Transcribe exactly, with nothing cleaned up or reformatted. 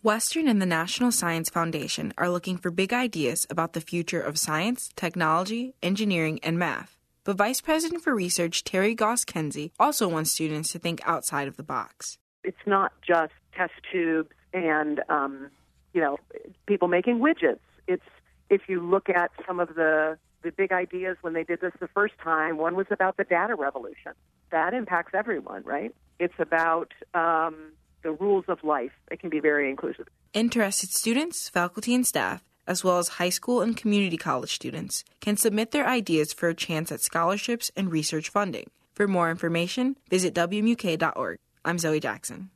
Western and the National Science Foundation are looking for big ideas about the future of science, technology, engineering, and math. But Vice President for Research Terry Goss-Kenzie also wants students to think outside of the box. It's not just test tubes and, um, you know, people making widgets. It's if you look at some of the, the big ideas when they did this the first time, one was about the data revolution. That impacts everyone, right? It's about um, the rules of life. It can be very inclusive. Interested students, faculty, and staff, as well as high school and community college students, can submit their ideas for a chance at scholarships and research funding. For more information, visit W M U K dot org. I'm Zoe Jackson.